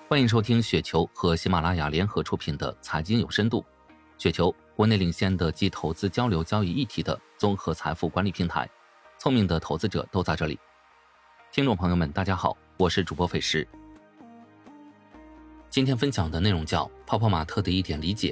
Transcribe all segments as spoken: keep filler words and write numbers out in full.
欢迎收听雪球和喜马拉雅联合出品的财经有深度。雪球，国内领先的集投资交流交易一体的综合财富管理平台，聪明的投资者都在这里。听众朋友们大家好，我是主播斐石。今天分享的内容叫泡泡玛特的一点理解。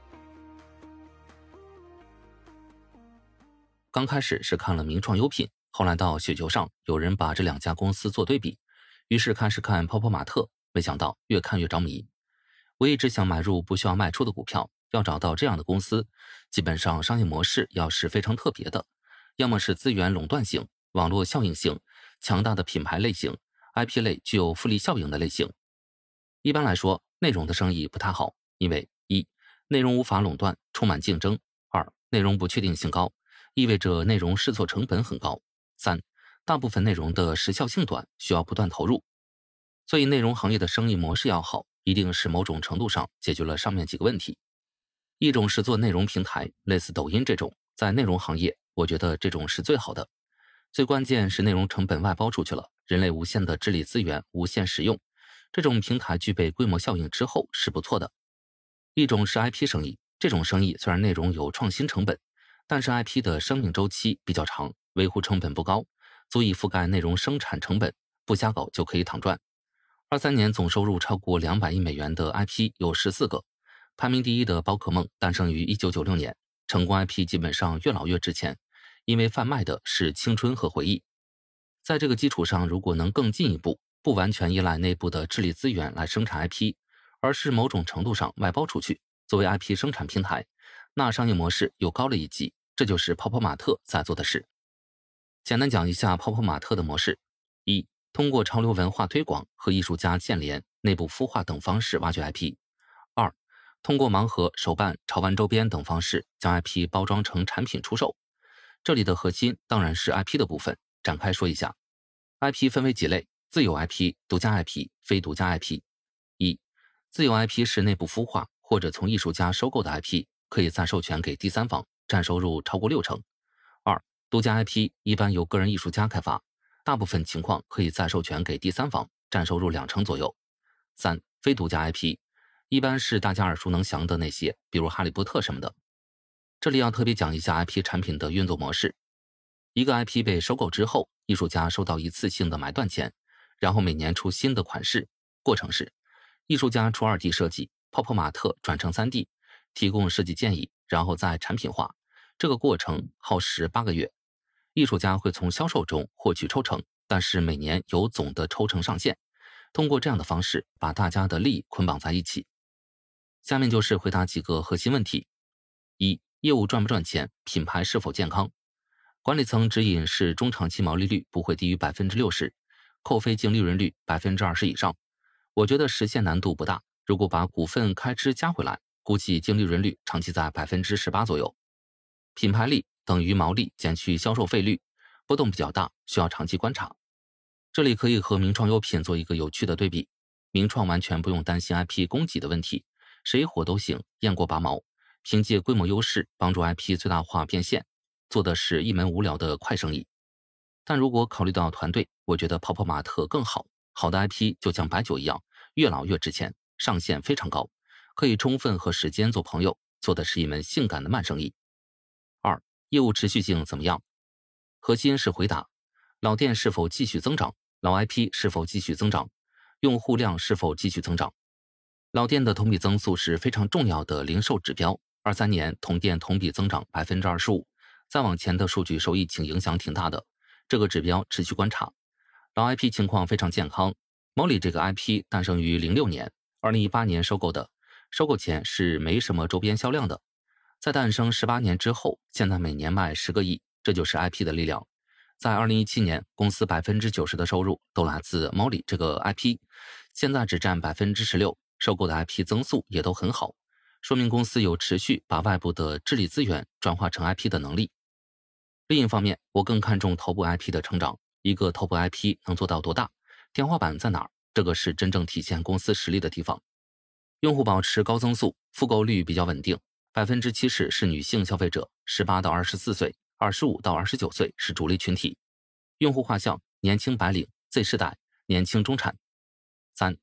刚开始是看了名创优品，后来到雪球上有人把这两家公司做对比，于是开始看泡泡玛特，没想到越看越着迷。我一直想买入不需要卖出的股票，要找到这样的公司，基本上商业模式要是非常特别的，要么是资源垄断性、网络效应性、强大的品牌类型、I P 类具有复利效应的类型。一般来说，内容的生意不太好，因为一、内容无法垄断，充满竞争；二、内容不确定性高，意味着内容试错成本很高；三、大部分内容的时效性短，需要不断投入。所以内容行业的生意模式要好，一定是某种程度上解决了上面几个问题。一种是做内容平台，类似抖音这种，在内容行业，我觉得这种是最好的。最关键是内容成本外包出去了，人类无限的智力资源无限使用，这种平台具备规模效应之后是不错的。一种是 I P 生意，这种生意虽然内容有创新成本，但是 I P 的生命周期比较长，维护成本不高，足以覆盖内容生产成本，不瞎搞就可以躺赚。二三年总收入超过两百亿美元的 I P 有十四个，排名第一的宝可梦诞生于一九九六年，成功 I P 基本上越老越值钱，因为贩卖的是青春和回忆。在这个基础上，如果能更进一步，不完全依赖内部的智力资源来生产 I P， 而是某种程度上外包出去，作为 I P 生产平台，那商业模式又高了一级，这就是泡泡玛特在做的事。简单讲一下泡泡玛特的模式：一、通过潮流文化推广和艺术家建联、内部孵化等方式挖掘 I P； 二、通过盲盒、手办、潮玩周边等方式将 I P 包装成产品出售。这里的核心当然是 I P 的部分，展开说一下。I P 分为几类：自有 I P、独家 I P、非独家 I P。一、自有 I P 是内部孵化或者从艺术家收购的 I P， 可以再授权给第三方，占收入超过六成。二、独家 I P 一般由个人艺术家开发，大部分情况可以再授权给第三方，占收入两成左右。三、非独家 I P 一般是大家耳熟能详的那些，比如哈利波特什么的。这里要特别讲一下 I P 产品的运作模式。一个 I P 被收购之后，艺术家收到一次性的买断钱，然后每年出新的款式。过程是，艺术家出 二 D 设计，泡泡玛特转成 三 D， 提供设计建议，然后再产品化。这个过程耗时八个月。艺术家会从销售中获取抽成，但是每年有总的抽成上限。通过这样的方式把大家的利益捆绑在一起。下面就是回答几个核心问题：一、业务赚不赚钱，品牌是否健康？管理层指引是中长期毛利率不会低于 百分之六十， 扣非净利润率 百分之二十 以上。我觉得实现难度不大，如果把股份开支加回来，估计净利润率长期在 百分之十八 左右。品牌力等于毛利减去销售费率，波动比较大，需要长期观察。这里可以和名创优品做一个有趣的对比。名创完全不用担心 I P 供给的问题，谁火都行，雁过拔毛，凭借规模优势帮助 I P 最大化变现，做的是一门无聊的快生意。但如果考虑到团队，我觉得泡泡玛特更好。好的 I P 就像白酒一样，越老越值钱，上限非常高，可以充分和时间做朋友，做的是一门性感的慢生意。二、业务持续性怎么样？核心是回答老店是否继续增长，老 I P 是否继续增长，用户量是否继续增长。老店的同比增速是非常重要的零售指标，二三年同店同比增长 百分之二十五， 再往前的数据受疫情影响挺大的，这个指标持续观察。老 I P 情况非常健康。Molly 这个 I P 诞生于零六年，二零一八年收购的，收购前是没什么周边销量的，在诞生十八年之后，现在每年卖十个亿，这就是 I P 的力量。在二零一七年，公司 百分之九十 的收入都来自 Molly 这个 I P， 现在只占 百分之十六， 收购的 I P 增速也都很好，说明公司有持续把外部的智力资源转化成 I P 的能力。另一方面，我更看重头部 I P 的成长，一个头部 I P 能做到多大，天花板在哪儿，这个是真正体现公司实力的地方。用户保持高增速，复购率比较稳定， 百分之七十 是女性消费者，十八到二十四岁，二十五到二十九岁是主力群体。用户画像：年轻白领、Z 世代、年轻中产。三、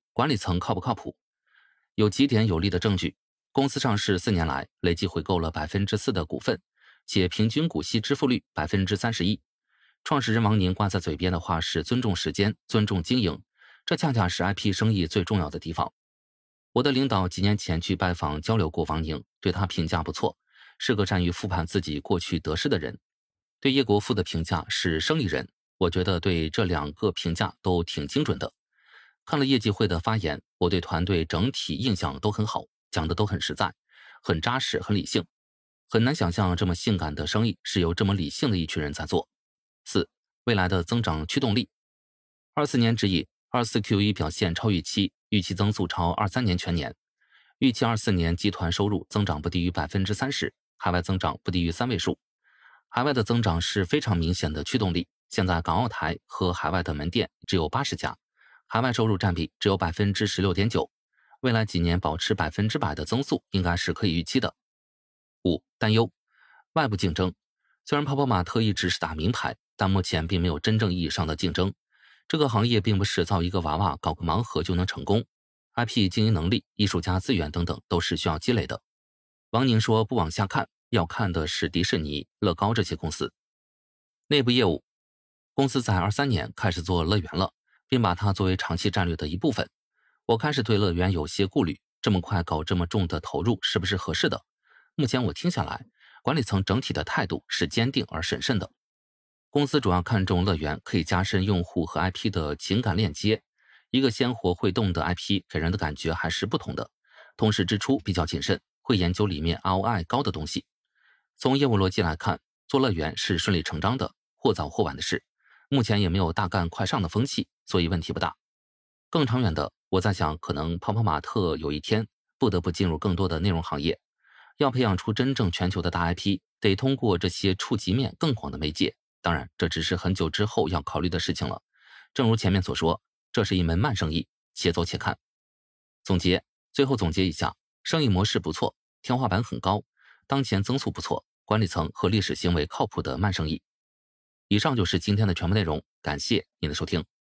管理层靠不靠谱？有几点有力的证据：公司上市四年来累计回购了百分之四的股份，且平均股息支付率百分之三十一。创始人王宁挂在嘴边的话是尊重时间、尊重经营，这恰恰是 I P 生意最重要的地方。我的领导几年前去拜访交流过王宁，对他评价不错，是个善于复盘自己过去得失的人。对叶国富的评价是生意人，我觉得对这两个评价都挺精准的。看了业绩会的发言，我对团队整体印象都很好，讲的都很实在，很扎实，很理性。很难想象这么性感的生意是由这么理性的一群人在做。四、未来的增长驱动力。二四年指引，二四 Q 一 表现超预期，预期增速超二三年全年。预期二四年集团收入增长不低于百分之三十，海外增长不低于三位数。海外的增长是非常明显的驱动力。现在港澳台和海外的门店只有八十家，海外收入占比只有百分之十六点九。未来几年保持百分之百的增速，应该是可以预期的。五、担忧，外部竞争。虽然泡泡玛特一直是打名牌，但目前并没有真正意义上的竞争。这个行业并不是造一个娃娃搞个盲盒就能成功 ，I P 经营能力、艺术家资源等等都是需要积累的。王宁说不往下看，要看的是迪士尼、乐高这些公司。内部业务，公司在二三年开始做乐园了，并把它作为长期战略的一部分。我开始对乐园有些顾虑，这么快搞这么重的投入是不是合适的？目前我听下来，管理层整体的态度是坚定而审慎的。公司主要看重乐园可以加深用户和 I P 的情感链接，一个鲜活会动的 I P 给人的感觉还是不同的。同时支出比较谨慎，会研究里面 R O I 高的东西。从业务逻辑来看，做乐园是顺理成章的，或早或晚的事。目前也没有大干快上的风气，所以问题不大。更长远的，我在想，可能泡泡玛特有一天不得不进入更多的内容行业。要培养出真正全球的大 I P， 得通过这些触及面更广的媒介。当然，这只是很久之后要考虑的事情了。正如前面所说，这是一门慢生意，且走且看。总结，最后总结一下，生意模式不错，天花板很高，当前增速不错，管理层和历史行为靠谱的慢生意。以上就是今天的全部内容，感谢您的收听。